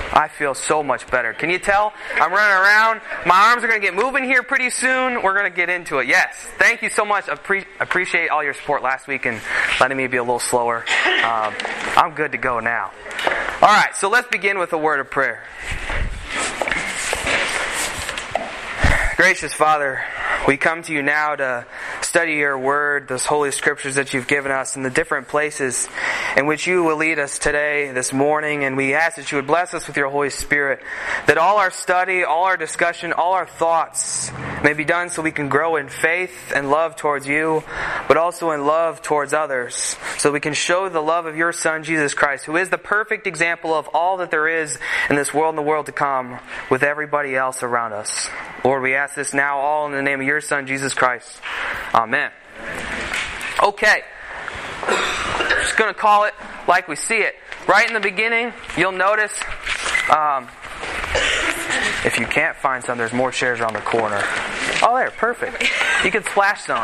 I feel so much better. Can you tell? I'm running around. My arms are going to get moving here pretty soon. We're going to get into it. Yes. Thank you so much. I appreciate all your support last week and letting me be a little slower. I'm good to go now. All right, so let's begin with a word of prayer. Gracious Father, we come to you now to study your word, those holy scriptures that you've given us, and the different places in which you will lead us today, this morning. And we ask that you would bless us with your Holy Spirit, that all our study, all our discussion, all our thoughts may be done so we can grow in faith and love towards you, but also in love towards others, so we can show the love of your Son, Jesus Christ, who is the perfect example of all that there is in this world and the world to come, with everybody else around us. Lord, we ask this now all in the name of your Son, Jesus Christ. Amen. Okay. Just going to call it like we see it. Right in the beginning, you'll notice, if you can't find some, there's more chairs around the corner. Oh, there, perfect. You can splash some.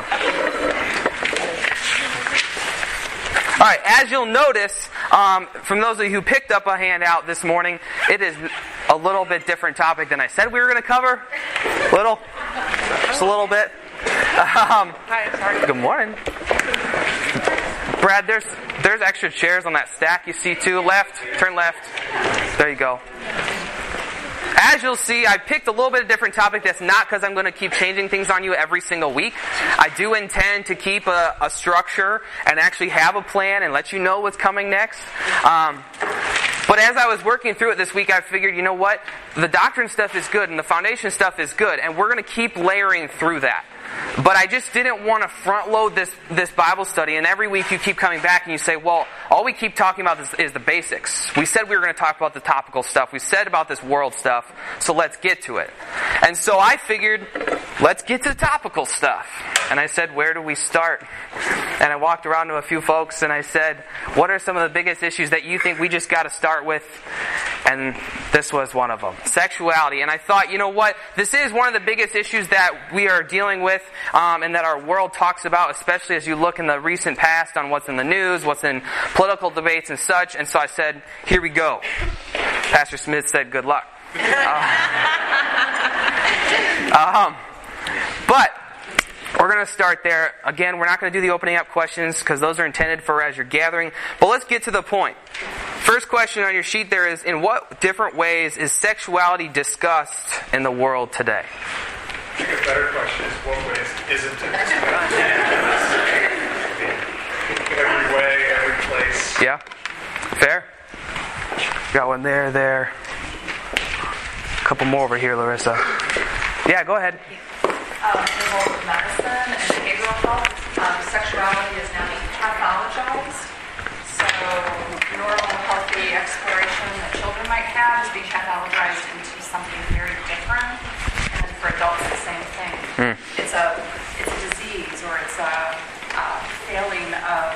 Alright, as you'll notice, from those of you who picked up a handout this morning, it is a little bit different topic than I said we were going to cover. Little? Just a little bit. Hi, sorry. Good morning. Brad, there's extra chairs on that stack you see too. Left, turn left. There you go. As you'll see, I picked a little bit of different topic. That's not because I'm going to keep changing things on you every single week. I do intend to keep a structure and actually have a plan and let you know what's coming next. But as I was working through it this week, I figured, you know what? The doctrine stuff is good and the foundation stuff is good, and we're going to keep layering through that. But I just didn't want to front load this Bible study, and every week you keep coming back and you say, well, all we keep talking about is the basics. We said we were going to talk about the topical stuff. We said about this world stuff, so let's get to it. And so I figured, let's get to the topical stuff. And I said, where do we start? And I walked around to a few folks and I said, what are some of the biggest issues that you think we just got to start with? And this was one of them. Sexuality. And I thought, you know what? This is one of the biggest issues that we are dealing with, and that our world talks about, especially as you look in the recent past on what's in the news, what's in political debates and such. And so I said, here we go. Pastor Smith said, good luck. But we're going to start there. Again, we're not going to do the opening up questions because those are intended for as you're gathering. But let's get to the point. First question on your sheet there is, in what different ways is sexuality discussed in the world today? I think a better question is, what ways isn't it discussed? Every way, every place. Yeah? Fair? Got one there. A couple more over here, Larissa. Yeah, go ahead. In both medicine and behavioral health, sexuality is now being pathologized. So normal, healthy exploration that children might have is being pathologized into something very different. And for adults, the same thing. It's a disease, or it's a failing of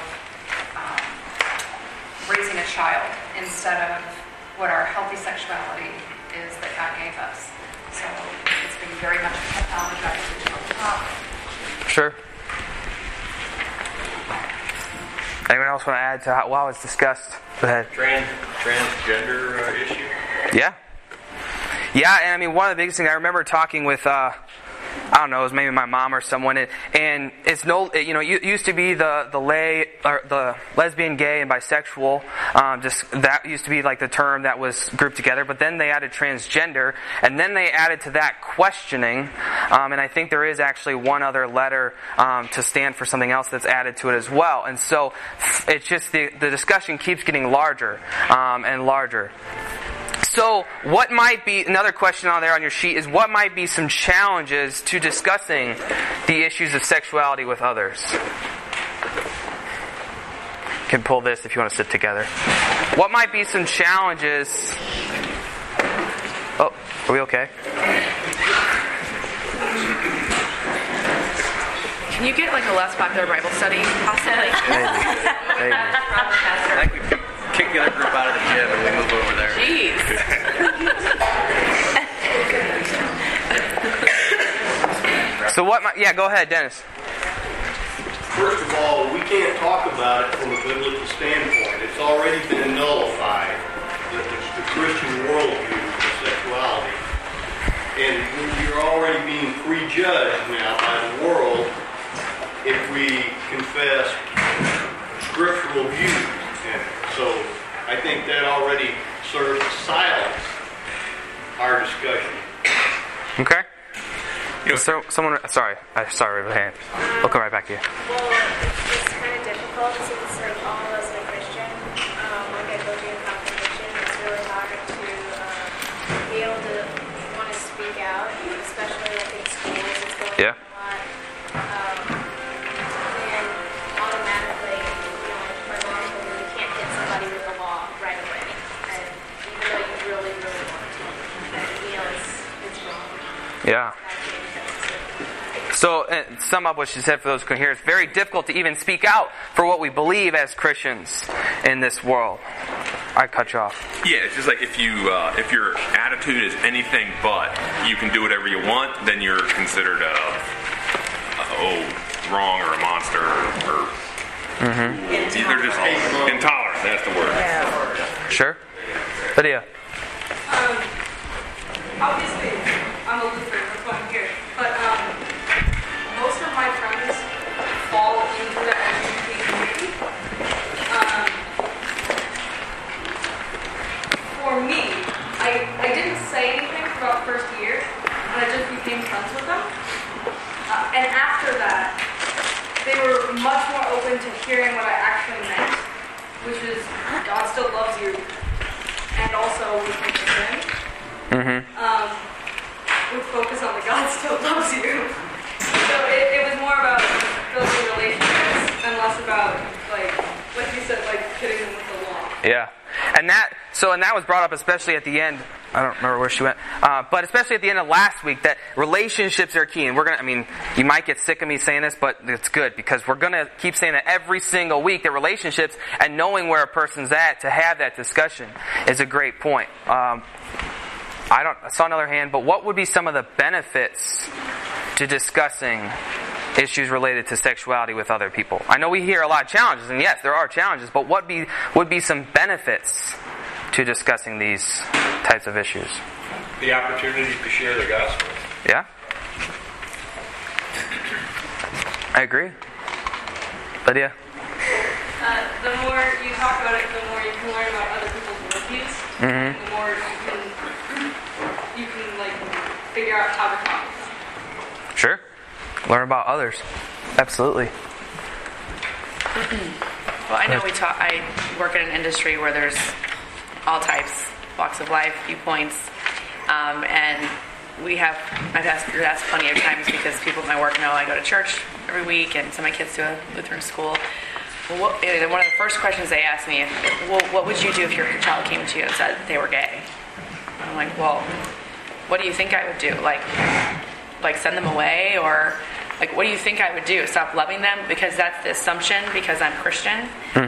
raising a child instead of what our healthy sexuality is that God gave us. So it's being very much pathologized into a problem. Sure. Anyone else want to add to how it's discussed? Go ahead. Transgender issue? Yeah. Yeah, and I mean, one of the biggest things I remember talking with, I don't know, it was maybe my mom or someone, and it's it used to be the lesbian, gay, and bisexual, just that used to be like the term that was grouped together, but then they added transgender, and then they added to that questioning, and I think there is actually one other letter to stand for something else that's added to it as well, and so it's just the discussion keeps getting larger and larger. So, what might be, another question on there on your sheet is, what might be some challenges to discussing the issues of sexuality with others? You can pull this if you want to sit together. What might be some challenges? Oh, are we okay? Can you get like a less popular Bible study, possibly? Maybe. I think we kick the other group out of the gym and we move over there. Jeez. So yeah, go ahead, Dennis. First of all, we can't talk about it from a biblical standpoint. It's already been nullified. The Christian worldview. prejudged now by the world if we confess scriptural views. And so I think that already serves to silence our discussion. Okay. So someone, sorry, raise your hand. We'll come right back to you. Well, it's kind of difficult since like all of us are Christian. Like I told you in confirmation, it's really hard to be able to want to speak out, especially like in schools. It's going on a lot. And automatically, my mom told me you can't hit somebody with the law right away. And even though you really, really want to, it's wrong. Yeah. So, sum up what she said for those who can hear. It's very difficult to even speak out for what we believe as Christians in this world. I cut you off. Yeah, it's just like if your attitude is anything but you can do whatever you want, then you're considered wrong or a monster or they're just intolerant. That's the word. Yeah. Sure. Lydia. Obviously, I'm a Lutheran, that's why I'm here. But most of my friends fall into the LGBT community. For me, I didn't say anything throughout the first year, and I just became friends with them. And after that, they were much more open to hearing what I actually meant, which is God still loves you, and also we can sin. With focus on the God still loves you. So it was more about building relationships and less about like you said, like hitting them with the law. Yeah. And that was brought up especially at the end. I don't remember where she went. But especially at the end of last week, that relationships are key. And you might get sick of me saying this, but it's good because we're going to keep saying that every single week, that relationships and knowing where a person's at to have that discussion is a great point. I saw another hand, but what would be some of the benefits to discussing issues related to sexuality with other people? I know we hear a lot of challenges, and yes, there are challenges, but what would be some benefits to discussing these types of issues? The opportunity to share the gospel. Yeah? I agree. Lydia? The more you talk about it, the more you can learn about other people's worldviews. The more you can like figure out how to talk with them. Sure. Learn about others. Absolutely. Well, I know I work in an industry where there's all types, walks of life, viewpoints, and I've asked plenty of times because people at my work know I go to church every week and send my kids to a Lutheran school. One of the first questions they asked me, what would you do if your child came to you and said they were gay? I'm like, well, what do you think I would do? Like send them away, or like, what do you think I would do? Stop loving them because that's the assumption because I'm Christian.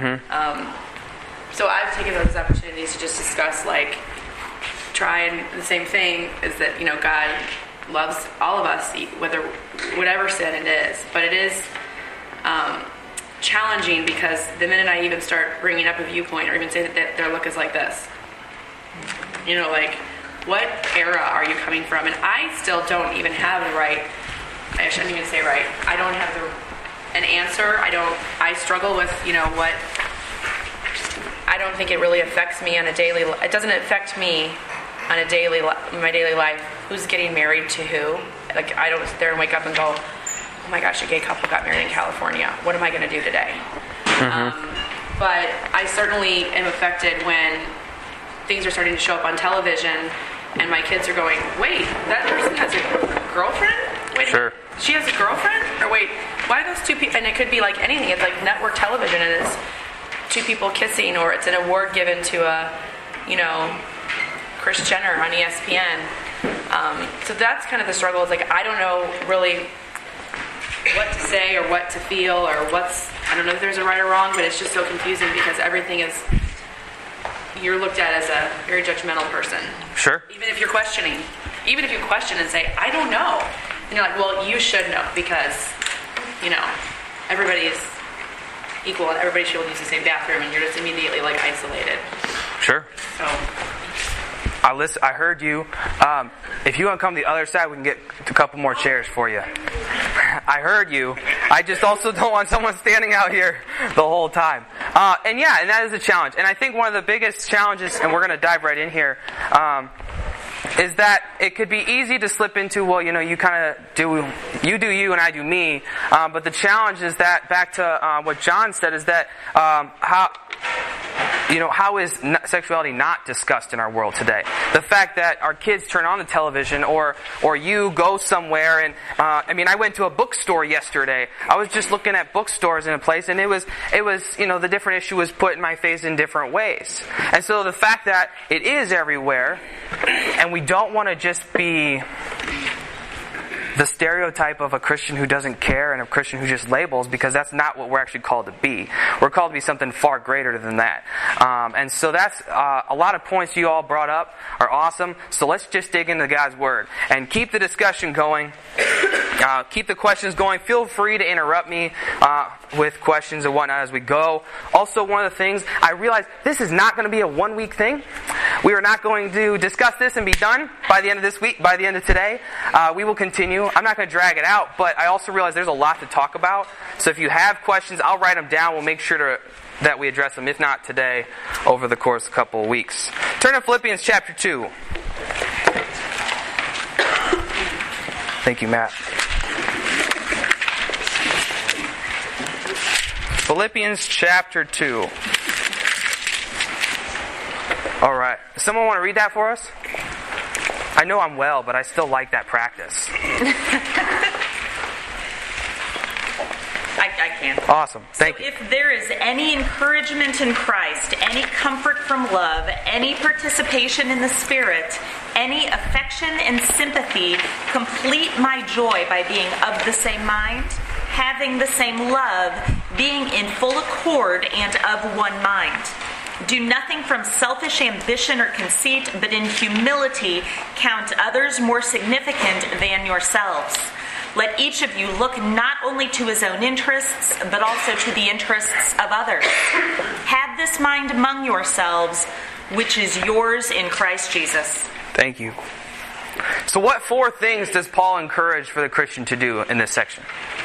So I've taken those opportunities to just discuss, like, trying the same thing is that God loves all of us, whatever sin it is, but it is challenging because the minute I even start bringing up a viewpoint or even say that their look is like this, like, what era are you coming from? And I still don't even have the right, I shouldn't even say right, I don't have an answer. I struggle with, what, I don't think it really affects me on a daily, it doesn't affect me on my daily life, who's getting married to who. Like, I don't sit there and wake up and go, oh my gosh, a gay couple got married in California. What am I going to do today? But I certainly am affected when things are starting to show up on television and my kids are going, wait, that person has a girlfriend? Wait, sure. She has a girlfriend? Or wait, why are those two people? And it could be like anything. It's like network television and it's two people kissing, or it's an award given to a, Kris Jenner on ESPN. So that's kind of the struggle. It's like, I don't know really what to say or what to feel or I don't know if there's a right or wrong, but it's just so confusing because everything is, you're looked at as a very judgmental person. Sure. Even if you question and say, I don't know. And you're like, well, you should know because, everybody is equal and everybody should use the same bathroom and you're just immediately like isolated. Sure. So I heard you. If you want to come to the other side, we can get a couple more chairs for you. I heard you. I just also don't want someone standing out here the whole time. And that is a challenge. And I think one of the biggest challenges, and we're going to dive right in here, is that it could be easy to slip into, well, you kind of do you and I do me. But the challenge is that, back to what John said, is that how is sexuality not discussed in our world today? The fact that our kids turn on the television, or you go somewhere, and I went to a bookstore yesterday. I was just looking at bookstores in a place, and it was the different issue was put in my face in different ways. And so the fact that it is everywhere, and we don't want to just be the stereotype of a Christian who doesn't care and a Christian who just labels, because that's not what we're actually called to be. We're called to be something far greater than that. And so that's a lot of points you all brought up are awesome. So let's just dig into God's Word and keep the discussion going. Keep the questions going. Feel free to interrupt me with questions and whatnot as we go. Also, one of the things, I realize this is not going to be a 1 week thing. We are not going to discuss this and be done by the end of this week, by the end of today. We will continue. I'm not going to drag it out, but I also realize there's a lot to talk about. So if you have questions, I'll write them down. We'll make sure that we address them, if not today, over the course of a couple of weeks. Turn to Philippians chapter 2. Thank you, Matt. Philippians chapter 2. All right. Someone want to read that for us? I know I'm well, but I still like that practice. I can. Awesome. Thank you. If there is any encouragement in Christ, any comfort from love, any participation in the Spirit, any affection and sympathy, complete my joy by being of the same mind, having the same love, being in full accord and of one mind. Do nothing from selfish ambition or conceit, but in humility count others more significant than yourselves. Let each of you look not only to his own interests, but also to the interests of others. Have this mind among yourselves, which is yours in Christ Jesus. Thank you. So what 4 things does Paul encourage for the Christian to do in this section?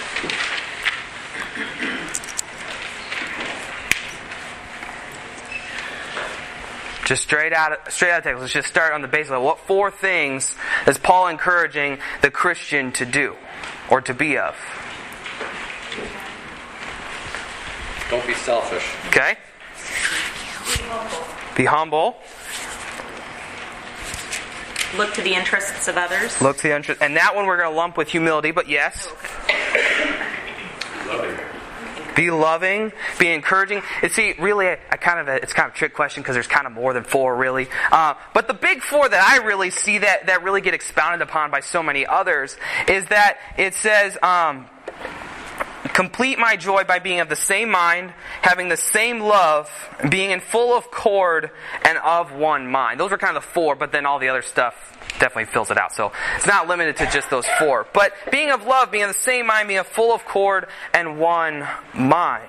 Just straight out of text. Let's just start on the base level. What 4 things is Paul encouraging the Christian to do or to be of? Don't be selfish. Okay. Be humble. Look to the interests of others. Look to the interest, and that one we're going to lump with humility. But yes. Loving. Be loving, be encouraging. It's really it's kind of a trick question because there's kind of more than 4 really. But the big 4 that I really see that really get expounded upon by so many others is that it says, complete my joy by being of the same mind, having the same love, being in full accord and of one mind. Those are kind of the 4, but then all the other stuff definitely fills it out. So it's not limited to just those 4. But being of love, being of the same mind, being of full accord and one mind.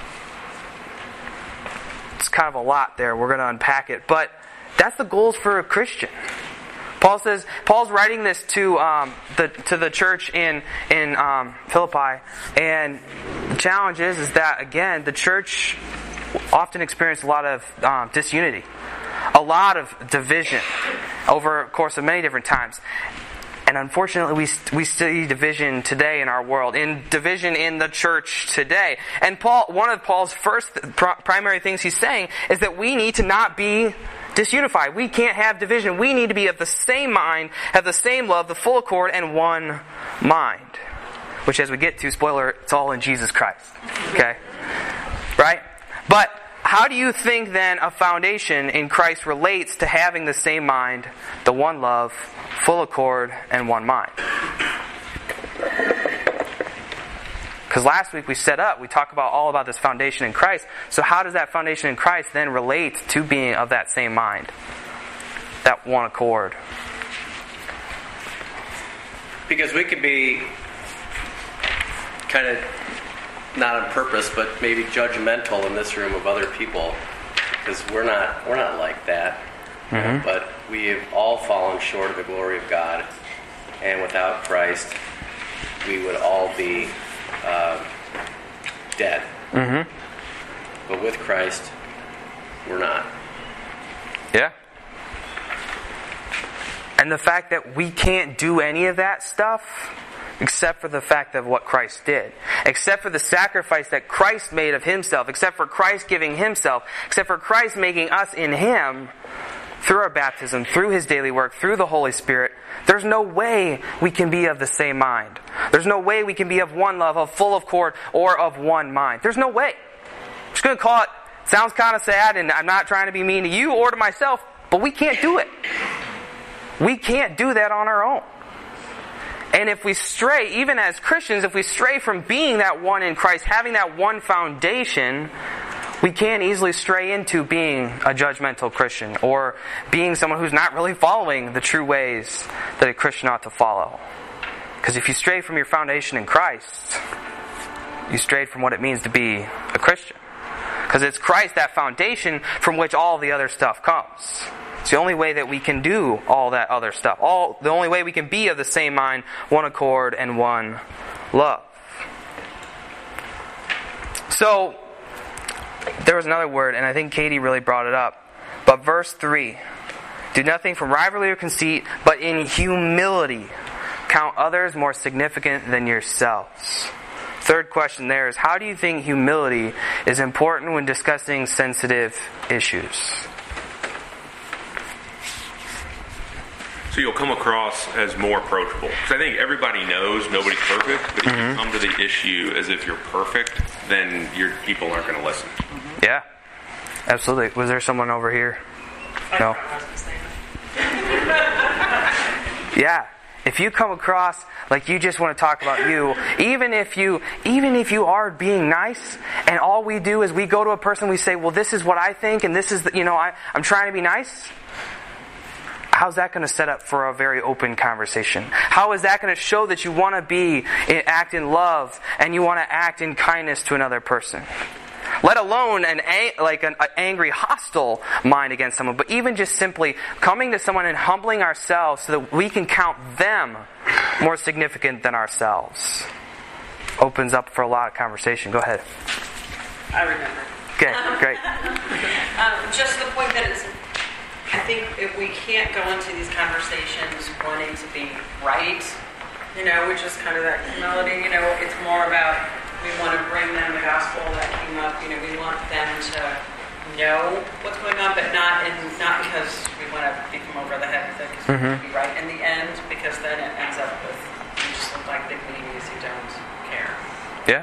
It's kind of a lot there. We're going to unpack it. But that's the goals for a Christian. Paul's writing this to the church in Philippi, and the challenge is that again the church often experienced a lot of disunity, a lot of division over the course of many different times. And unfortunately, we see division today in our world, in division in the church today. And one of Paul's first primary things he's saying is that we need to not be disunified. We can't have division. We need to be of the same mind, have the same love, the full accord, and one mind. Which, as we get to, spoiler, it's all in Jesus Christ. Okay? Right? But how do you think then a foundation in Christ relates to having the same mind, the one love, full accord, and one mind? Because last week we talked all about this foundation in Christ. So how does that foundation in Christ then relate to being of that same mind? That one accord? Because we could be kind of, not on purpose, but maybe judgmental in this room of other people. Because we're not like that. But we have all fallen short of the glory of God, and without Christ, we would all be dead. But with Christ, we're not. Yeah. And the fact that we can't do any of that stuff except for the fact of what Christ did, except for the sacrifice that Christ made of himself, except for Christ giving himself, except for Christ making us in him through our baptism, through his daily work, through the Holy Spirit, there's no way we can be of the same mind. There's no way we can be of one love, of full of accord, or of one mind. There's no way. I'm just going to call it, sounds kind of sad, and I'm not trying to be mean to you or to myself, but we can't do it. We can't do that on our own. And if we stray, even as Christians, if we stray from being that one in Christ, having that one foundation, we can easily stray into being a judgmental Christian or being someone who's not really following the true ways that a Christian ought to follow. Because if you stray from your foundation in Christ, you strayed from what it means to be a Christian. Because it's Christ, that foundation, from which all the other stuff comes. It's the only way that we can do all that other stuff. The only way we can be of the same mind, one accord, and one love. So, there was another word, and I think Katie really brought it up. But verse 3, do nothing from rivalry or conceit, but in humility count others more significant than yourselves. Third question there is, how do you think humility is important when discussing sensitive issues? So you'll come across as more approachable. Because I think everybody knows nobody's perfect, but if you come to the issue as if you're perfect, then your people aren't going to listen. Yeah, absolutely. Was there someone over here? No. Yeah. If you come across like you just want to talk about you, even if you are being nice, and all we do is we go to a person, we say, well, this is what I think, and this is, I'm trying to be nice. How's that going to set up for a very open conversation? How is that going to show that you want to act in love and you want to act in kindness to another person? Let alone an angry, hostile mind against someone, but even just simply coming to someone and humbling ourselves so that we can count them more significant than ourselves. Opens up for a lot of conversation. Go ahead. I remember. Okay, great. Just the point that I think if we can't go into these conversations wanting to be right, which is kind of that humility, it's more about we want to bring them the gospel that came up, we want them to know what's going on, but not because we want to beat them over the head with it, because we want to be right in the end, because then it ends up with you just look like big meanies who don't care. Yeah.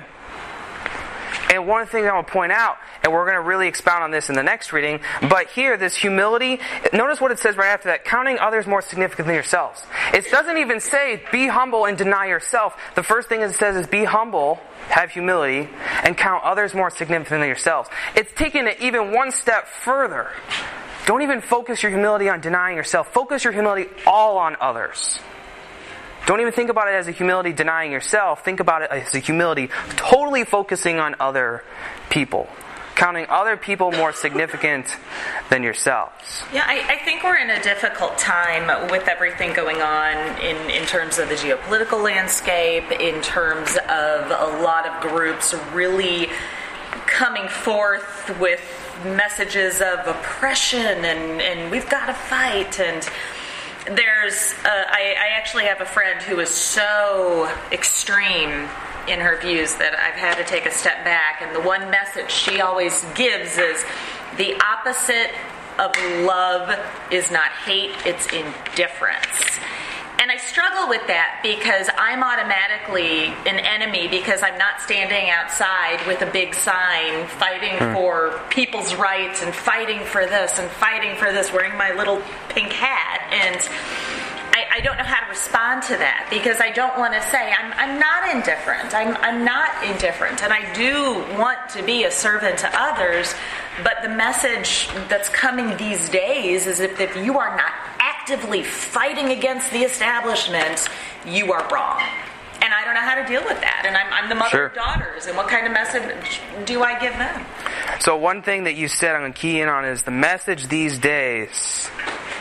And one of the things I want to point out, and we're going to really expound on this in the next reading, but here, this humility, notice what it says right after that, counting others more significant than yourselves. It doesn't even say, be humble and deny yourself. The first thing it says is, be humble, have humility, and count others more significant than yourselves. It's taking it even one step further. Don't even focus your humility on denying yourself. Focus your humility all on others. Don't even think about it as a humility denying yourself. Think about it as a humility totally focusing on other people. Counting other people more significant than yourselves. Yeah, I think we're in a difficult time with everything going on in terms of the geopolitical landscape, in terms of a lot of groups really coming forth with messages of oppression and we've got to fight. And I actually have a friend who is so extreme in her views that I've had to take a step back. And the one message she always gives is the opposite of love is not hate, it's indifference. And I struggle with that because I'm automatically an enemy because I'm not standing outside with a big sign fighting for people's rights and fighting for this and fighting for this, wearing my little pink hat. And I don't know how to respond to that because I don't want to say I'm not indifferent. I'm not indifferent, and I do want to be a servant to others. But the message that's coming these days is if you are not actively fighting against the establishment, you are wrong. And I don't know how to deal with that. And I'm the mother of daughters, and what kind of message do I give them? So one thing that you said I'm going to key in on is the message these days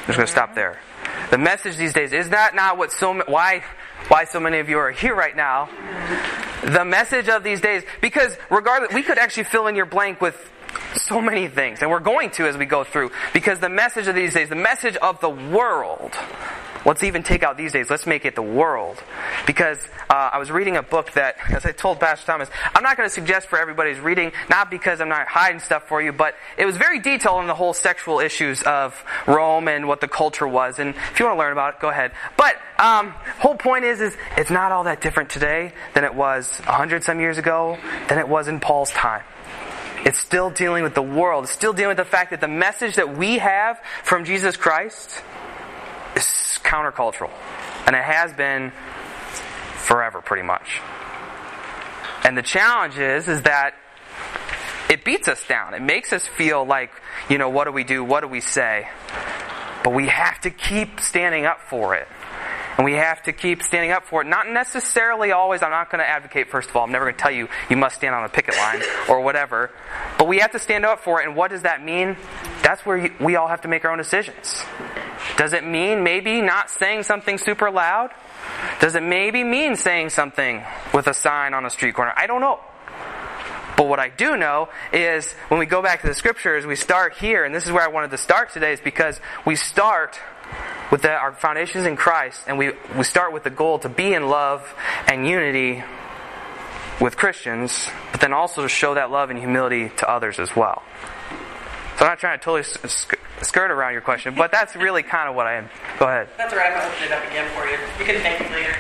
I'm just going to stop there. The message these days is not what why so many of you are here right now. The message of these days, because regardless, we could actually fill in your blank with so many things, and we're going to as we go through, because the message of these days, the message of the world, let's even take out these days, let's make it the world. Because I was reading a book that, as I told Pastor Thomas, I'm not going to suggest for everybody's reading, not because I'm not hiding stuff for you, but it was very detailed on the whole sexual issues of Rome and what the culture was. And if you want to learn about it, go ahead. But whole point is it's not all that different today than it was 100-some years ago, than it was in Paul's time. It's still dealing with the world. It's still dealing with the fact that the message that we have from Jesus Christ is countercultural. And it has been forever, pretty much. And the challenge is that it beats us down. It makes us feel like, what do we do? What do we say? But we have to keep standing up for it. And we have to keep standing up for it. Not necessarily always, I'm not going to advocate, first of all. I'm never going to tell you must stand on a picket line or whatever. But we have to stand up for it. And what does that mean? That's where we all have to make our own decisions. Does it mean maybe not saying something super loud? Does it maybe mean saying something with a sign on a street corner? I don't know. But what I do know is when we go back to the scriptures, we start here, and this is where I wanted to start today, is because we start with our foundations in Christ, and we start with the goal to be in love and unity with Christians, but then also to show that love and humility to others as well. So I'm not trying to totally skirt around your question, but that's really kind of what I am. Go ahead. That's all right. I'm going to open it up again for you. You can thank me later.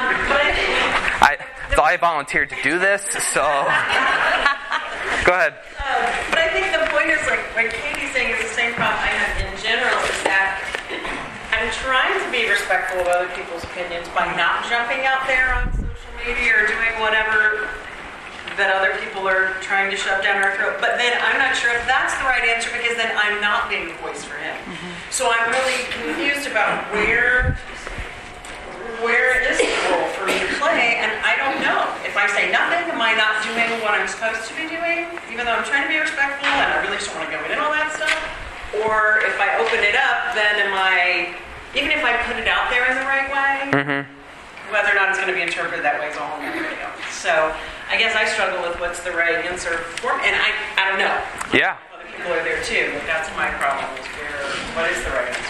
I volunteered to do this, so go ahead. But I think the point is, like Katie's saying, is the same problem I have in general, is that I'm trying to be respectful of other people's opinions by not jumping out there on social media or doing whatever that other people are trying to shove down our throat. But then I'm not sure if that's the right answer, because then I'm not being the voice for him. Mm-hmm. So I'm really confused about where is the role for me to play, and I don't know. If I say nothing, am I not doing what I'm supposed to be doing, even though I'm trying to be respectful and I really just want to go in all that stuff? Or if I open it up, then am I, even if I put it out there in the right way, whether or not it's going to be interpreted that way is a whole other deal. So I guess I struggle with what's the right answer for me, and I don't know. Yeah. Other people are there too, but that's my problem, is what is the right answer?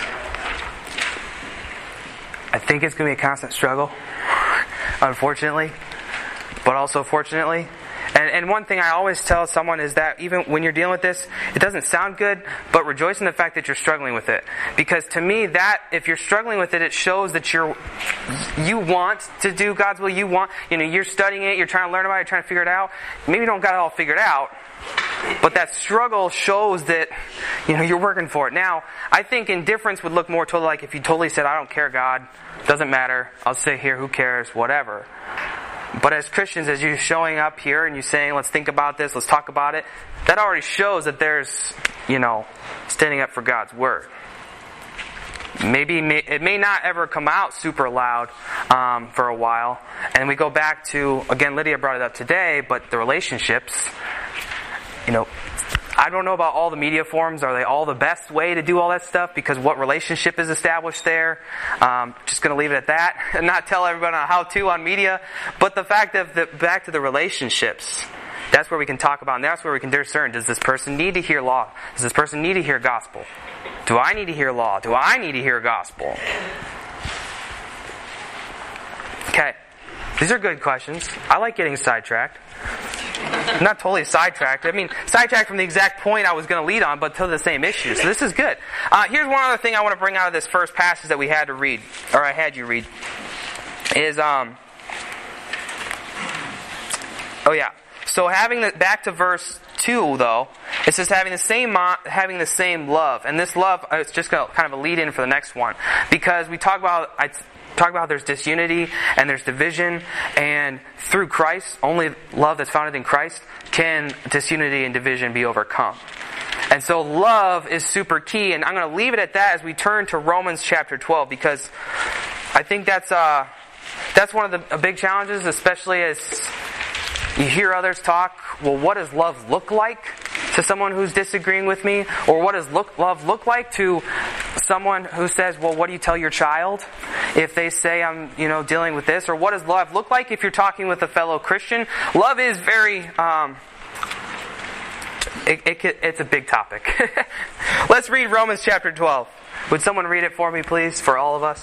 I think it's going to be a constant struggle, unfortunately, but also fortunately. And one thing I always tell someone is that even when you're dealing with this, it doesn't sound good, but rejoice in the fact that you're struggling with it. Because to me, that if you're struggling with it, it shows that you want to do God's will. You're studying it, you're trying to learn about it, you're trying to figure it out. Maybe you don't got it all figured out, but that struggle shows that you're working for it. Now, I think indifference would look more totally like if you totally said, I don't care, God, doesn't matter, I'll sit here, who cares, whatever. But as Christians, as you're showing up here and you're saying, let's think about this, let's talk about it, that already shows that there's, standing up for God's Word. Maybe it may not ever come out super loud for a while. And we go back to, again, Lydia brought it up today, but the relationships, I don't know about all the media forums. Are they all the best way to do all that stuff? Because what relationship is established there? Just going to leave it at that and not tell everybody on how to on media. But the fact that back to the relationships, that's where we can talk about, and that's where we can discern. Does this person need to hear law? Does this person need to hear gospel? Do I need to hear law? Do I need to hear gospel? Okay. These are good questions. I like getting sidetracked. Not totally sidetracked. Sidetracked from the exact point I was going to lead on, but to the same issue. So this is good. Here's one other thing I want to bring out of this first passage that we had to read, or I had you read, is So back to verse 2 though, it says having the same love, and this love it's just kind of a lead in for the next one, because we talk about there's disunity and there's division, and through Christ, only love that's founded in Christ, can disunity and division be overcome. And so love is super key, and I'm going to leave it at that as we turn to Romans chapter 12, because I think that's one of the big challenges, especially as you hear others talk. Well, what does love look like to someone who's disagreeing with me? Or what does love look like to someone who says, well, what do you tell your child if they say I'm, dealing with this? Or what does love look like if you're talking with a fellow Christian? Love is very, it's a big topic. Let's read Romans chapter 12. Would someone read it for me, please, for all of us?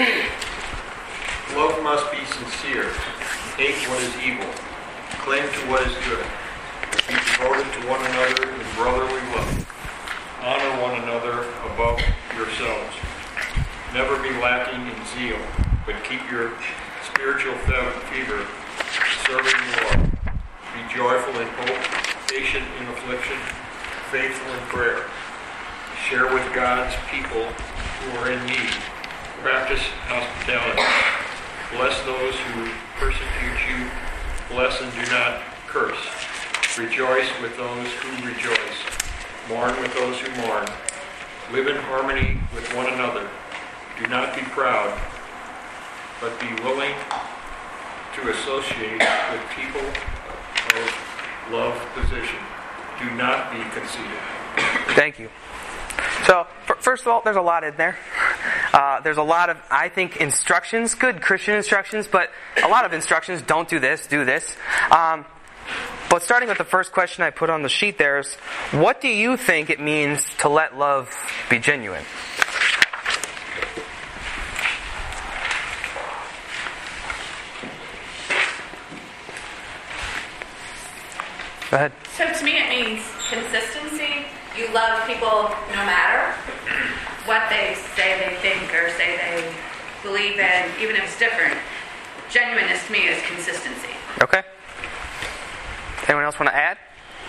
Love must be sincere. Hate what is evil. Cling to what is good. Be devoted to one another in brotherly love. Honor one another above yourselves. Never be lacking in zeal, but keep your spiritual fever serving the Lord. Be joyful in hope, patient in affliction, faithful in prayer. Share with God's people who are in need. Practice hospitality. Bless those who persecute you. Bless and do not curse. Rejoice with those who rejoice. Mourn with those who mourn. Live in harmony with one another. Do not be proud, but be willing to associate with people of love position. Do not be conceited. Thank you. So, first of all, there's a lot in there. There's a lot of, I think, instructions, good Christian instructions, but a lot of instructions, don't do this, do this. But starting with the first question I put on the sheet there is, what do you think it means to let love be genuine? Go ahead. So to me it means consistency. You love people no matter what they say they think or say they believe in, even if it's different. Genuineness to me is consistency. Okay. Anyone else want to add?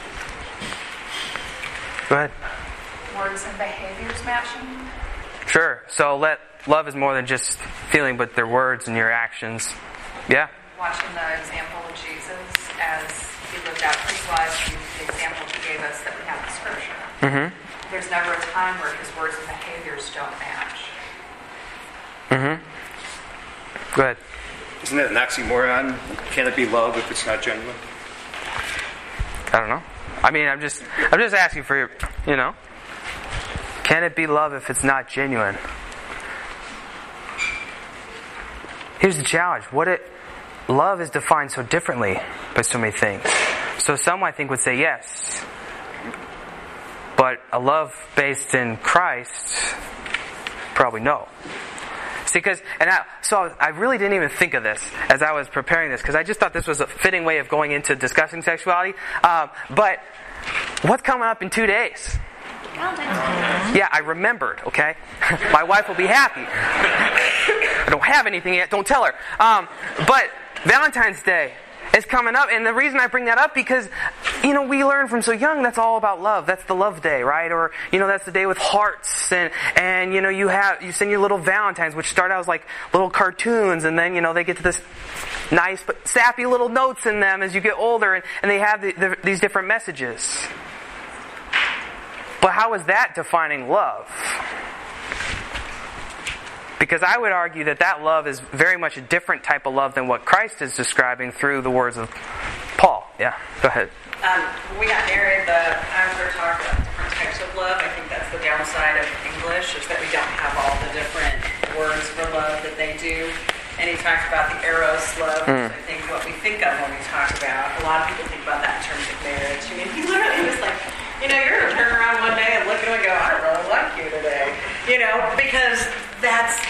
Go ahead. Words and behaviors matching. Sure. So love is more than just feeling, but their words and your actions. Yeah. Watching the example of Jesus as he lived out his life, the example he gave us that we have in Scripture. Mm-hmm. There's never a time where his words and behaviors don't match. Mm-hmm. Go ahead. Isn't that an oxymoron? Can it be love if it's not genuine? I don't know. I mean, I'm just asking for your, Can it be love if it's not genuine? Here's the challenge. Love is defined so differently by so many things. So some, I think, would say yes. But a love based in Christ, probably no. See, I really didn't even think of this as I was preparing this, because I just thought this was a fitting way of going into discussing sexuality. But what's coming up in 2 days? Yeah, I remembered, okay? My wife will be happy. I don't have anything yet, don't tell her. But Valentine's Day is coming up, and the reason I bring that up because, we learn from so young that's all about love. That's the love day, right? Or, that's the day with hearts, and you send your little Valentines, which start out as like little cartoons, and then, they get to this nice but sappy little notes in them as you get older, and they have these different messages. But how is that defining love? Because I would argue that love is very much a different type of love than what Christ is describing through the words of Paul. Yeah, go ahead. When we got married, I was talking about different types of love. I think that's the downside of English, is that we don't have all the different words for love that they do. And he talks about the eros love, which I think what we think of when we talk about. A lot of people think about that in terms of marriage. I mean, he literally was like, you're going to turn around one day and look at him and go, I really like you today. Because that's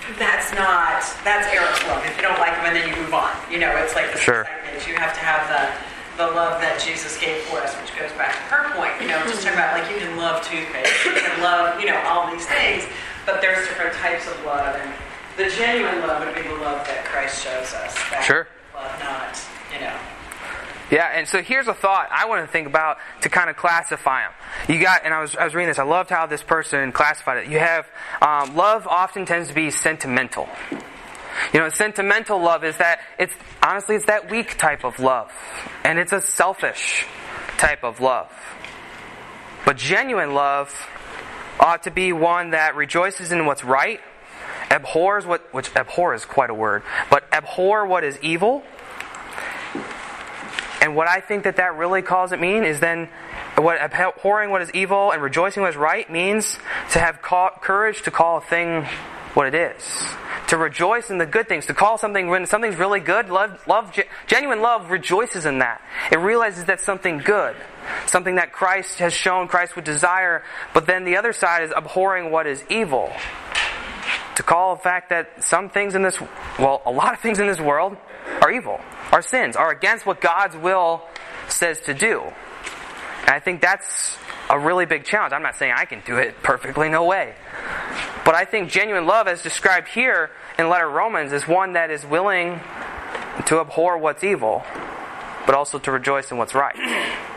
eros love. If you don't like him, and then you move on. It's like this excitement. You have to have the love that Jesus gave for us, which goes back to her point. Just talking about like you can love toothpaste, you can love, all these things, but there's different types of love, and the genuine love would be the love that Christ shows us. That love, not, Yeah, and so here's a thought I want to think about to kind of classify them. I was reading this. I loved how this person classified it. You have love often tends to be sentimental. Sentimental love is that it's that weak type of love, and it's a selfish type of love. But genuine love ought to be one that rejoices in what's right, abhors which abhor is quite a word, but abhor what is evil. And what I think that really calls it mean is then abhorring what is evil and rejoicing what is right means to have courage to call a thing what it is. To rejoice in the good things. To call something, when something's really good, genuine love rejoices in that. It realizes that's something good. Something that Christ has shown Christ would desire. But then the other side is abhorring what is evil. To call the fact that a lot of things in this world are evil. Are sins. Are against what God's will says to do. And I think that's a really big challenge. I'm not saying I can do it perfectly, no way. But I think genuine love, as described here in the letter of Romans, is one that is willing to abhor what's evil, but also to rejoice in what's right.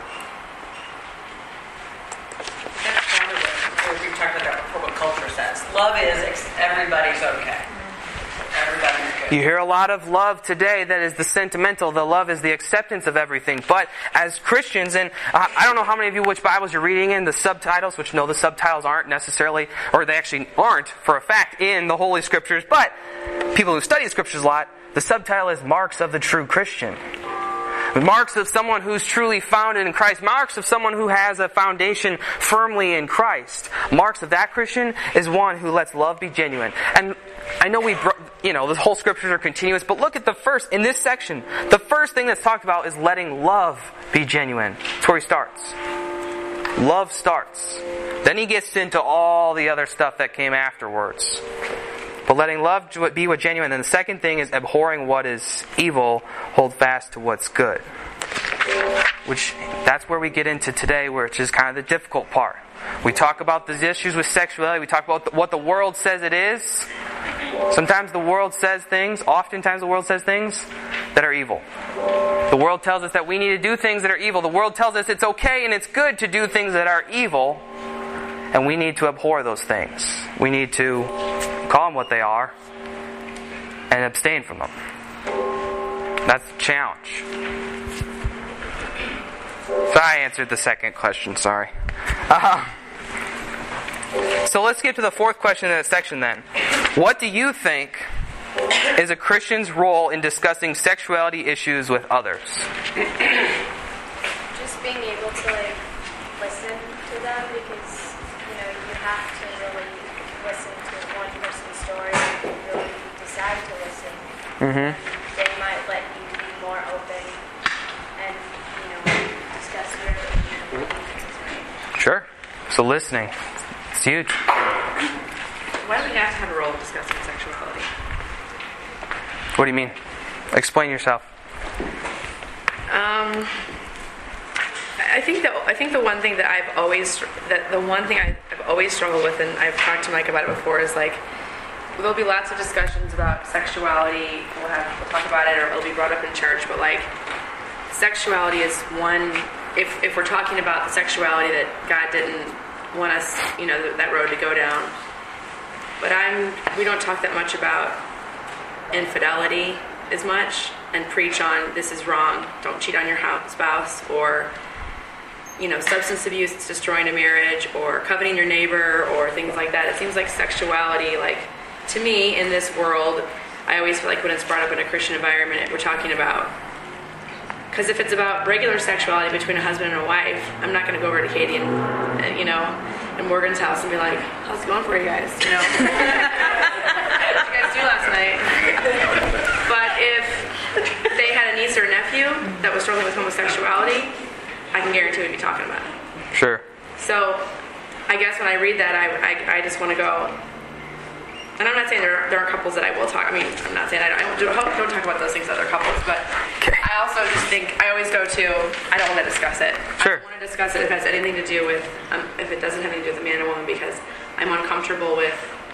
That's kind of what we talked about what culture says. Love is everybody's okay. Everybody's good. You hear a lot of love today that is the sentimental. The love is the acceptance of everything. But as Christians, and I don't know how many of you which Bibles you're reading in, the subtitles, which no, the subtitles aren't necessarily, or they actually aren't for a fact in the Holy Scriptures, but people who study the Scriptures a lot, the subtitle is Marks of the True Christian. Marks of someone who's truly founded in Christ. Marks of someone who has a foundation firmly in Christ. Marks of that Christian is one who lets love be genuine. And I know the whole Scriptures are continuous, but look at in this section, the first thing that's talked about is letting love be genuine. That's where he starts. Love starts. Then he gets into all the other stuff that came afterwards. But letting love be what genuine. And the second thing is abhorring what is evil, hold fast to what's good. Which, that's where we get into today, which is kind of the difficult part. We talk about the issues with sexuality. We talk about what the world says it is. Sometimes the world says things, oftentimes the world says things that are evil. The world tells us that we need to do things that are evil. The world tells us it's okay and it's good to do things that are evil. And we need to abhor those things. We need to call them what they are and abstain from them. That's the challenge. So I answered the second question, sorry. So let's get to the fourth question in that section then. What do you think is a Christian's role in discussing sexuality issues with others? Just being able to listen to them, because you have to really listen to one person's story and really decide to listen. Mm-hmm. They might let you be more open and discuss your beliefs. Sure. So listening. It's huge. Why do we have to have a role in discussing sexuality? What do you mean? Explain yourself. I think the one thing that I've always struggled with, and I've talked to Mike about it before, is there'll be lots of discussions about sexuality. We'll talk about it, or it'll be brought up in church. But sexuality is one. If we're talking about the sexuality that God didn't want us, that road to go down. But we don't talk that much about infidelity as much, and preach on this is wrong, don't cheat on your spouse, or substance abuse, it's destroying a marriage, or coveting your neighbor, or things like that. It seems like sexuality, to me, in this world, I always feel like when it's brought up in a Christian environment, we're talking about, because if it's about regular sexuality between a husband and a wife, I'm not going to go over to Katie and Morgan's house and be like, how's it going for you guys? What did you guys do last night? But if they had a niece or a nephew that was struggling with homosexuality, I can guarantee we'd be talking about it. Sure. So, I guess when I read that, I just want to go, and I'm not saying there are couples that I will talk. I'm not saying I don't talk about those things with other couples, but I also just think I always go to, I don't want to discuss it. Sure. I don't want to discuss it if it has anything to do with, if it doesn't have anything to do with a man and woman, because I'm uncomfortable with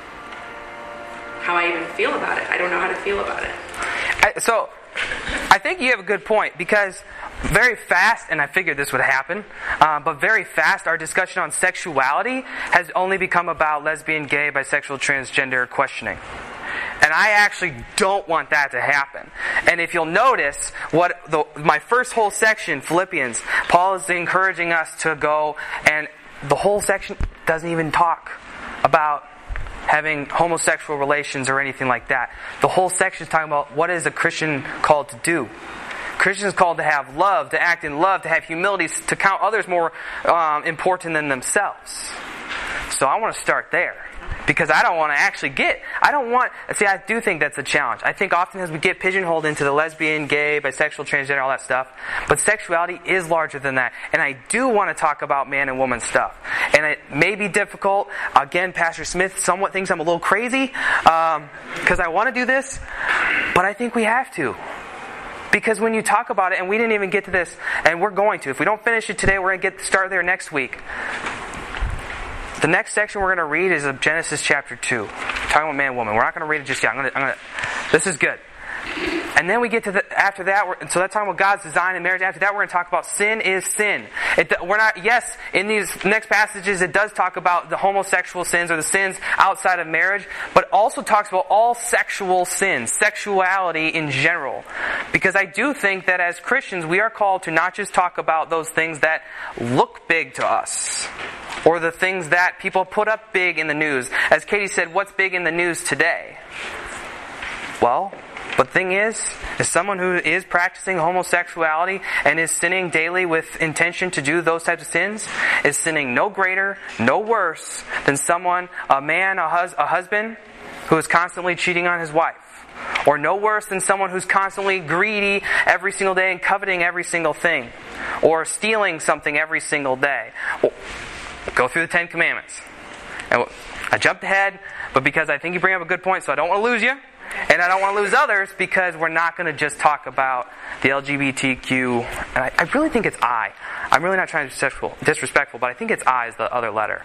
how I even feel about it. I don't know how to feel about it. So, I think you have a good point, because very fast, and I figured this would happen, but very fast our discussion on sexuality has only become about lesbian, gay, bisexual, transgender questioning. And I actually don't want that to happen. And if you'll notice, my first whole section, Philippians, Paul is encouraging us to go, and the whole section doesn't even talk about having homosexual relations or anything like that. The whole section is talking about what is a Christian called to do. Christians are called to have love, to act in love, to have humility, to count others more important than themselves. So I want to start there. Because I don't want to actually I do think that's a challenge. I think often as we get pigeonholed into the lesbian, gay, bisexual, transgender, all that stuff, but sexuality is larger than that. And I do want to talk about man and woman stuff. And it may be difficult. Again, Pastor Smith somewhat thinks I'm a little crazy, because I want to do this, but I think we have to. Because when you talk about it, and we didn't even get to this, and we're going to. If we don't finish it today, we're going to start there next week. The next section we're going to read is of Genesis chapter 2. Talking about man and woman. We're not going to read it just yet. This is good. And then we get to after that, so that's talking about God's design in marriage. After that, we're going to talk about sin is sin. Yes, in these next passages, it does talk about the homosexual sins or the sins outside of marriage, but also talks about all sexual sins, sexuality in general. Because I do think that as Christians, we are called to not just talk about those things that look big to us, or the things that people put up big in the news. As Katie said, what's big in the news today? Well, but the thing is someone who is practicing homosexuality and is sinning daily with intention to do those types of sins is sinning no greater, no worse than a husband who is constantly cheating on his wife. Or no worse than someone who's constantly greedy every single day and coveting every single thing. Or stealing something every single day. Go through the 10 Commandments. And I jumped ahead, but because I think you bring up a good point, so I don't want to lose you. And I don't want to lose others, because we're not going to just talk about the LGBTQ. And I really think it's I. I'm really not trying to be disrespectful, but I think it's I is the other letter.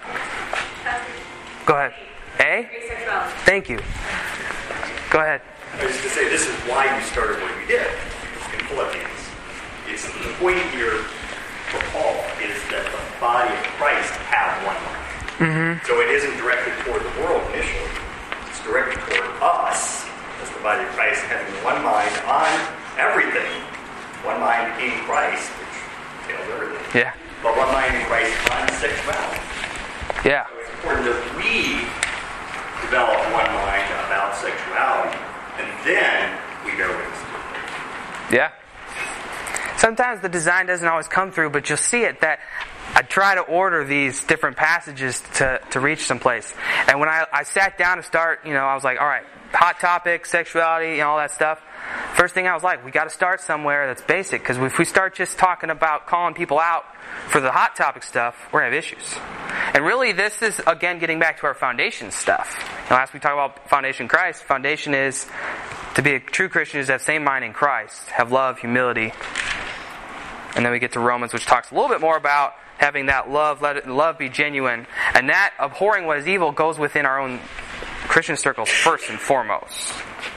Go ahead. A? Asexuality. Thank you. Go ahead. I was just going to say, this is why you started what you did in Philippians. It's the point here for Paul is that the body of Christ have one mind. Mm-hmm. So it isn't directed toward the world initially. It's directed toward us, as the body of Christ, having one mind on everything. One mind in Christ, which entails everything. Yeah. But one mind in Christ on sexuality. Yeah. So it's important that we develop one mind about sexuality, and then we go into it. Yeah. Sometimes the design doesn't always come through, but you'll see it that I try to order these different passages to reach someplace. And when I sat down to start, I was like, all right, hot topic, sexuality, and all that stuff. First thing I was like, we got to start somewhere that's basic, because if we start just talking about calling people out for the hot topic stuff, we're going to have issues. And really, this is, again, getting back to our foundation stuff. Last we talked about foundation Christ. Foundation is, to be a true Christian, is to have same mind in Christ, have love, humility. And then we get to Romans, which talks a little bit more about having that love, let love be genuine. And that abhorring what is evil goes within our own Christian circles first and foremost.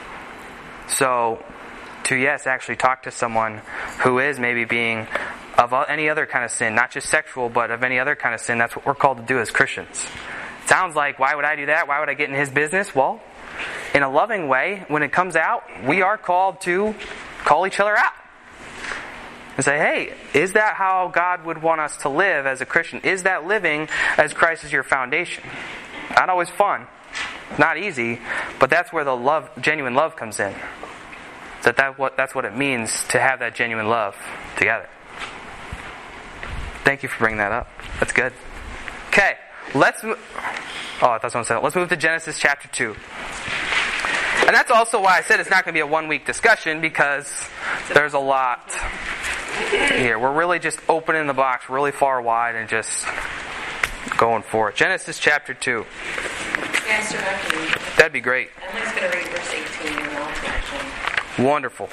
So, to actually talk to someone who is maybe being of any other kind of sin, not just sexual, but of any other kind of sin, that's what we're called to do as Christians. Sounds like, why would I do that? Why would I get in his business? Well, in a loving way, when it comes out, we are called to call each other out. And say, hey, is that how God would want us to live as a Christian? Is that living as Christ is your foundation? Not always fun. Not easy. But that's where the love, genuine love comes in. That's what it means to have that genuine love together. Thank you for bringing that up. That's good. Okay, let's move to Genesis chapter 2. And that's also why I said it's not going to be a 1 week discussion, because there's a lot here. We're really just opening the box really far wide and just going for it. Genesis chapter 2. Pastor, I can read. That'd be great. I'm just going to read verse 18 in the long version. Wonderful.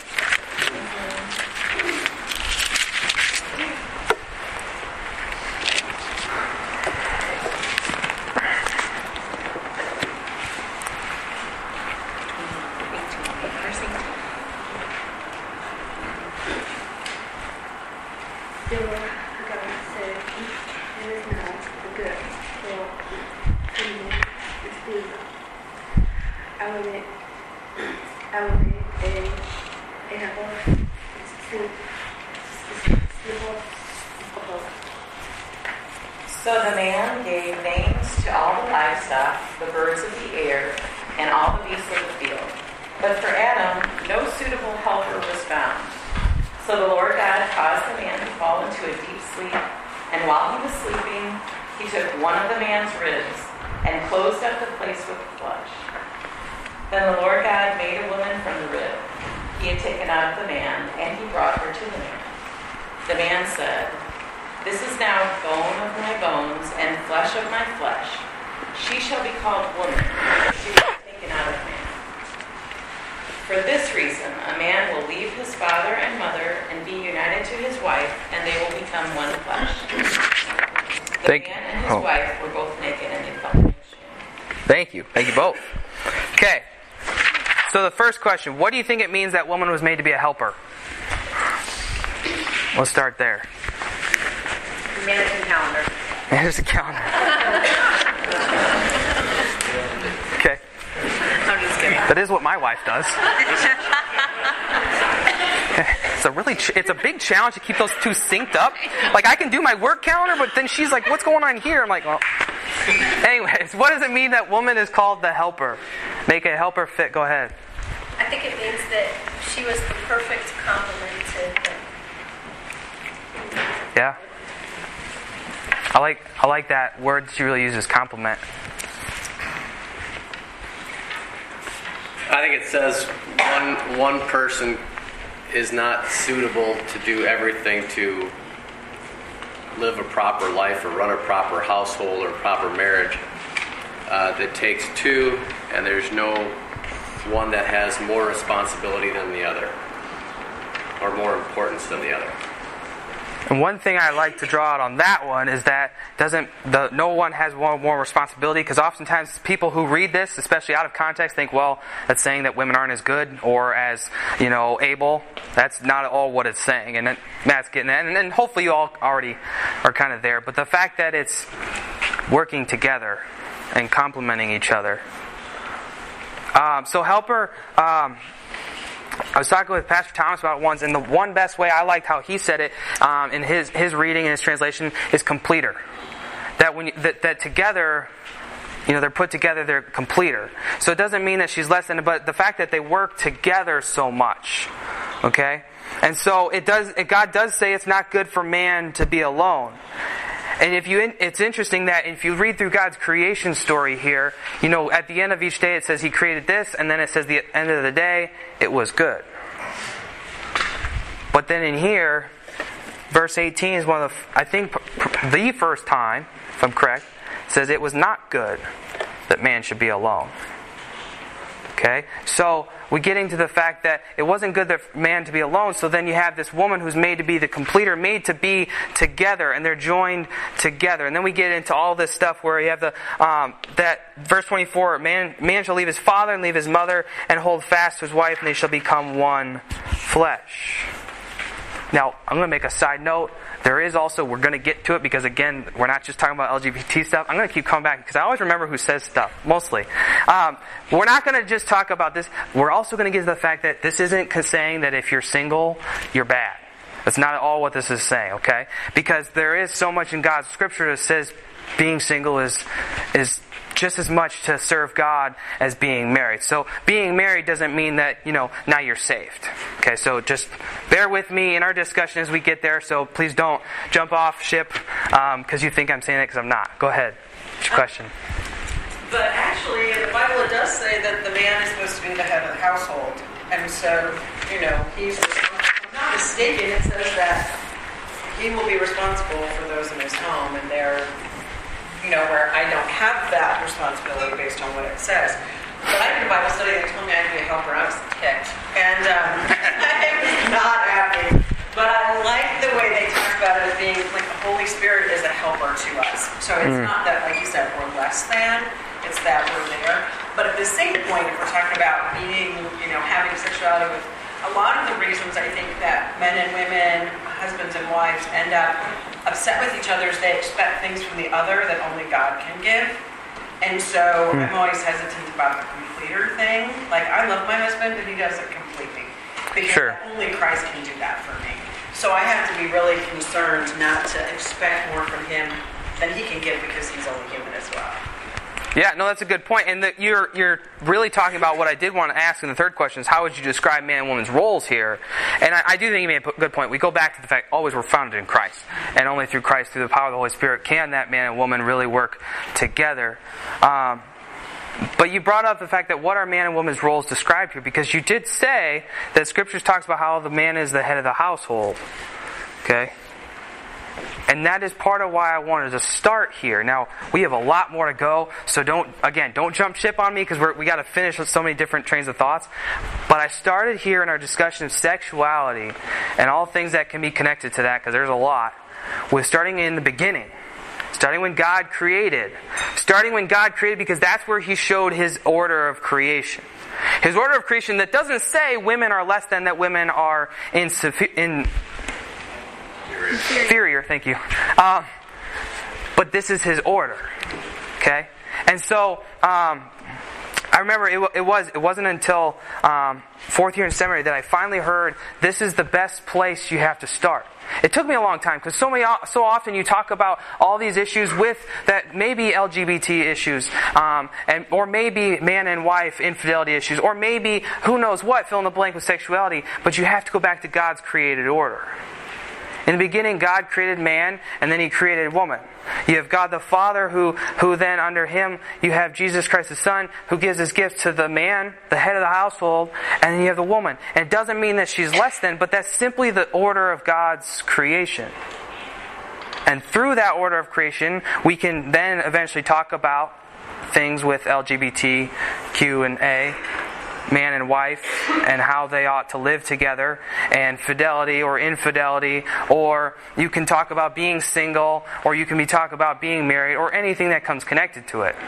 So the man gave names to all the livestock, the birds of the air, and all the beasts of the field. But for Adam, no suitable helper was found. So So the Lord God caused the man to fall into a deep sleep, and while he was sleeping, he took one of the man's ribs and closed up the place with flesh. Then the Lord God made a woman from the rib he had taken out of the man, and he brought her to the man. The man said, "This is now bone of my bones and flesh of my flesh. She shall be called woman, because she was taken out of man. For this reason, a man will leave his father and mother and be united to his wife, and they will become one flesh." The man and his wife were both naked, and they felt no shame. Thank you. Thank you both. Okay. So the first question, what do you think it means that woman was made to be a helper? We'll start there. Managing calendar. Managing calendar. Okay. I'm just kidding. That is what my wife does. It's a big challenge to keep those two synced up. Like, I can do my work calendar, but then she's like, "What's going on here?" I'm like, well. Anyways, what does it mean that woman is called the helper? Make a helper fit. Go ahead. I think it means that she was the perfect complement to him. Yeah. I like that word she really uses, compliment. I think it says one person is not suitable to do everything to live a proper life or run a proper household or proper marriage. That takes two, and there's no one that has more responsibility than the other or more importance than the other. And one thing I like to draw out on that one is that no one has one more responsibility, because oftentimes people who read this, especially out of context, think, well, that's saying that women aren't as good or as, able. That's not at all what it's saying. And Matt's getting that. And then hopefully you all already are kind of there. But the fact that it's working together and complementing each other. So helper... I was talking with Pastor Thomas about it once, and the one best way I liked how he said it in his reading and his translation is completer. That together, they're put together, they're completer. So it doesn't mean that she's less than, but the fact that they work together so much. Okay? And so God does say it's not good for man to be alone. And it's interesting that if you read through God's creation story here, at the end of each day it says He created this, and then it says the end of the day, it was good. But then in here, verse 18 is one of the first time, if I'm correct, it says it was not good that man should be alone. Okay? So we get into the fact that it wasn't good that man to be alone, so then you have this woman who's made to be the completer, made to be together, and they're joined together. And then we get into all this stuff where you have that verse 24, man shall leave his father and leave his mother and hold fast to his wife, and they shall become one flesh. Now, I'm going to make a side note. There is also, we're going to get to it because, again, we're not just talking about LGBT stuff. I'm going to keep coming back because I always remember who says stuff, mostly. We're not going to just talk about this. We're also going to get to the fact that this isn't saying that if you're single, you're bad. That's not at all what this is saying, okay? Because there is so much in God's Scripture that says being single is just as much to serve God as being married. So being married doesn't mean that, now you're saved. Okay, so just bear with me in our discussion as we get there, so please don't jump off ship because you think I'm saying it because I'm not. Go ahead. What's your question? But actually, in the Bible it does say that the man is supposed to be the head of the household. And so, he's responsible. If I'm not mistaken, it says that he will be responsible for those in his home, and they're where I don't have that responsibility based on what it says. But I did a Bible study and they told me I had to be a helper. I was ticked. And I was not happy. But I like the way they talk about it as being like the Holy Spirit is a helper to us. So it's not that, like you said, we're less than. It's that we're there. But at the same point, if we're talking about being, having sexuality with a lot of the reasons I think that men and women, husbands and wives end up upset with each other is they expect things from the other that only God can give. And so I'm always hesitant about the completer thing. Like, I love my husband, but he does it completely. Because only Christ can do that for me. So I have to be really concerned not to expect more from him than he can give because he's only human as well. Yeah, no, that's a good point. And you're really talking about what I did want to ask in the third question is how would you describe man and woman's roles here? And I do think you made a good point. We go back to the fact always we're founded in Christ. And only through Christ, through the power of the Holy Spirit, can that man and woman really work together. But you brought up the fact that what are man and woman's roles described here? Because you did say that Scriptures talks about how the man is the head of the household. Okay? And that is part of why I wanted to start here. Now, we have a lot more to go, so don't jump ship on me because we got to finish with so many different trains of thoughts. But I started here in our discussion of sexuality and all things that can be connected to that, because there's a lot, with starting in the beginning. Starting when God created. Starting when God created, because that's where He showed His order of creation. His order of creation that doesn't say women are less than, that women are inferior, thank you. But this is His order. Okay? And so, I remember it wasn't until fourth year in seminary that I finally heard this is the best place you have to start. It took me a long time because so often you talk about all these issues with that maybe LGBT issues, or maybe man and wife infidelity issues, or maybe who knows what, fill in the blank with sexuality. But you have to go back to God's created order. In the beginning, God created man, and then He created woman. You have God the Father, who then under Him, you have Jesus Christ the Son, who gives His gift to the man, the head of the household, and then you have the woman. And it doesn't mean that she's less than, but that's simply the order of God's creation. And through that order of creation, we can then eventually talk about things with LGBT, Q and A, man and wife, and how they ought to live together, and fidelity or infidelity, or you can talk about being single, or you can talk about being married, or anything that comes connected to it.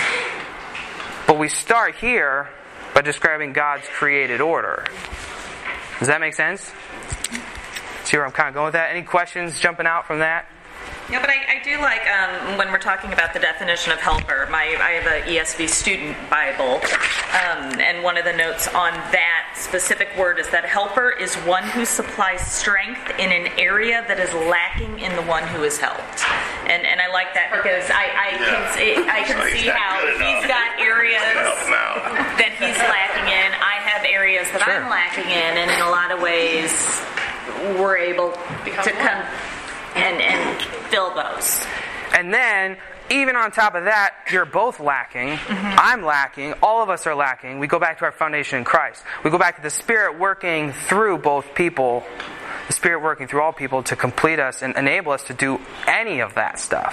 But we start here by describing God's created order. Does that make sense? See where I'm kind of going with that? Any questions jumping out from that? Yeah, but I do like when we're talking about the definition of helper. I have an ESV student Bible, and one of the notes on that specific word is that helper is one who supplies strength in an area that is lacking in the one who is helped. And I like that because I can see how he's got areas that he's lacking in. I have areas that I'm lacking in, and in a lot of ways, we're able to come and fill those. And then, even on top of that, you're both lacking. Mm-hmm. I'm lacking. All of us are lacking. We go back to our foundation in Christ. We go back to the Spirit working through both people, the Spirit working through all people to complete us and enable us to do any of that stuff.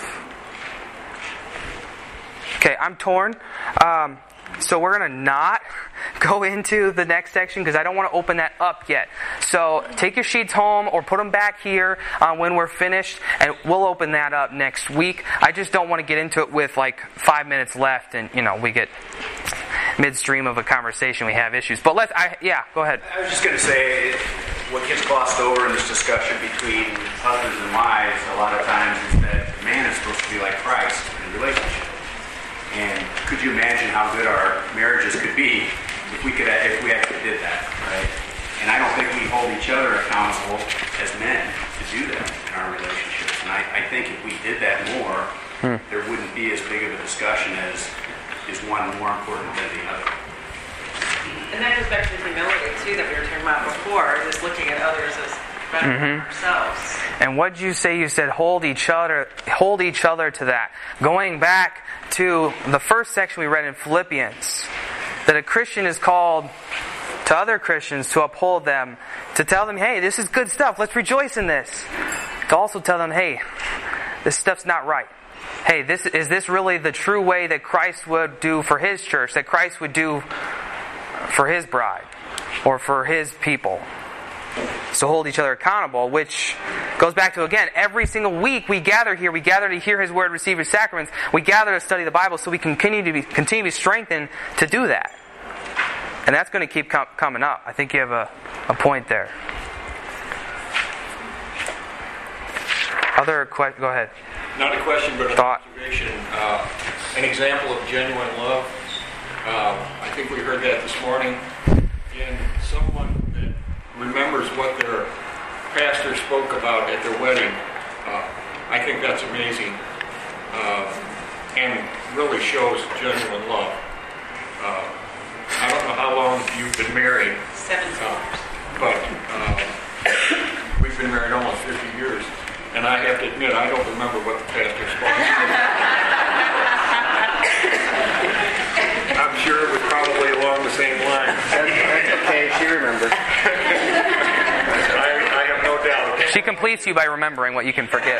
Okay, I'm torn. So we're going to not go into the next section because I don't want to open that up yet. So take your sheets home or put them back here when we're finished, and we'll open that up next week. I just don't want to get into it with like 5 minutes left and, we get midstream of a conversation, we have issues. But go ahead. I was just going to say, what gets glossed over in this discussion between husbands and wives a lot of times is that the man is supposed to be like Christ in a relationship. And could you imagine how good our marriages could be if we actually did that, right? And I don't think we hold each other accountable as men to do that in our relationships. And I think if we did that more, there wouldn't be as big of a discussion as is one more important than the other. And that goes back to humility too that we were talking about before, just looking at others as better than ourselves. And what did you say? You said hold each other to that. Going back to the first section we read in Philippians, that a Christian is called to other Christians to uphold them, to tell them, hey, this is good stuff, let's rejoice in this. To also tell them, hey, this stuff's not right. Hey, is this really the true way that Christ would do for His church, that Christ would do for His bride, or for His people? So hold each other accountable, which goes back to, again, every single week we gather here. We gather to hear His Word, receive His sacraments. We gather to study the Bible so we can continue to be strengthened to do that. And that's going to keep coming up. I think you have a point there. Go ahead. Not a question, but an observation. An example of genuine love. I think we heard that this morning. In someone that remembers what their pastor spoke about at their wedding. I think that's amazing. And really shows genuine love. I don't know how long you've been married. 17 years. But we've been married almost 50 years. And I have to admit, I don't remember what the pastor spoke. I'm sure it was probably along the same line. That's okay, she remembers. I have no doubt. She completes you by remembering what you can forget.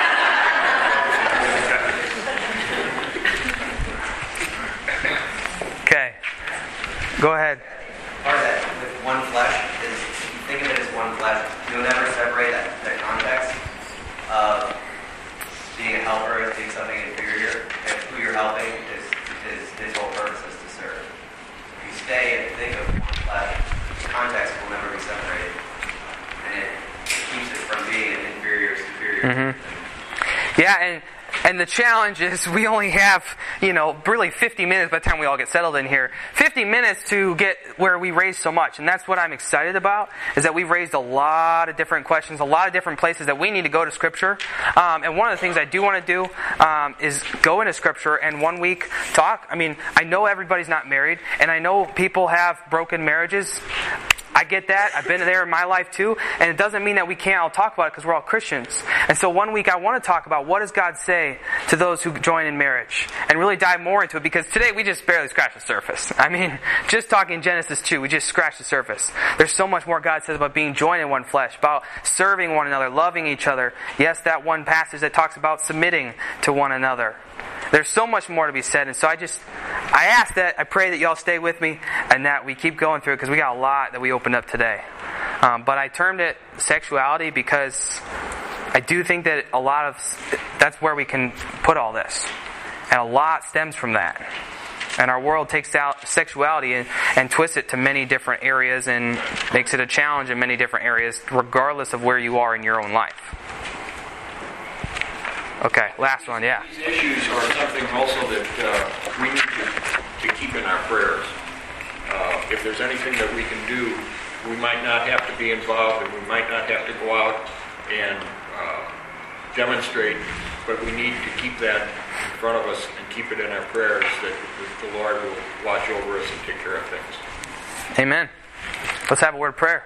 Okay. Go ahead. Part of that with one flesh is, think of it as one flesh. You'll never separate the context of being a helper as being something inferior. And who you're helping is his whole purpose is to serve. If you stay and think of one flesh, the context will never be separated. And it keeps it from being an inferior, superior. Mm-hmm. Yeah, and the challenge is we only have, really 50 minutes by the time we all get settled in here. 50 minutes to get where we raised so much. And that's what I'm excited about, is that we've raised a lot of different questions, a lot of different places that we need to go to Scripture. And one of the things I do want to do is go into Scripture and 1 week talk. I mean, I know everybody's not married, and I know people have broken marriages. I get that. I've been there in my life too. And it doesn't mean that we can't all talk about it because we're all Christians. And so 1 week I want to talk about what does God say to those who join in marriage and really dive more into it, because today we just barely scratched the surface. I mean, just talking Genesis 2, we just scratched the surface. There's so much more God says about being joined in one flesh, about serving one another, loving each other. Yes, that one passage that talks about submitting to one another. There's so much more to be said, and so I pray that y'all stay with me and that we keep going through it, because we got a lot that we opened up today. But I termed it sexuality because I do think that that's where we can put all this. And a lot stems from that. And our world takes out sexuality and twists it to many different areas and makes it a challenge in many different areas, regardless of where you are in your own life. Okay, last one, yeah. These issues are something also that we need to keep in our prayers. If there's anything that we can do, we might not have to be involved, and we might not have to go out and demonstrate, but we need to keep that in front of us and keep it in our prayers that the Lord will watch over us and take care of things. Amen. Let's have a word of prayer.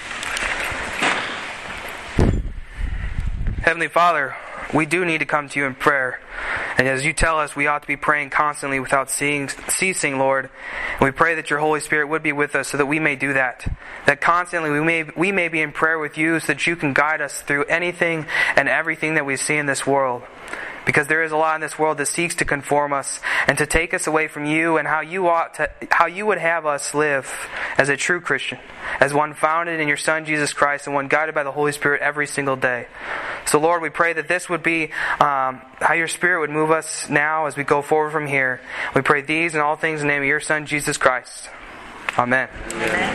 Heavenly Father, we do need to come to you in prayer. And as you tell us, we ought to be praying constantly without ceasing, Lord. And we pray that your Holy Spirit would be with us so that we may do that. That constantly we may be in prayer with you so that you can guide us through anything and everything that we see in this world. Because there is a lot in this world that seeks to conform us and to take us away from you and how you would have us live as a true Christian, as one founded in your Son Jesus Christ and one guided by the Holy Spirit every single day. So Lord, we pray that this would be how your Spirit would move us now as we go forward from here. We pray these and all things in the name of your Son Jesus Christ. Amen. Amen.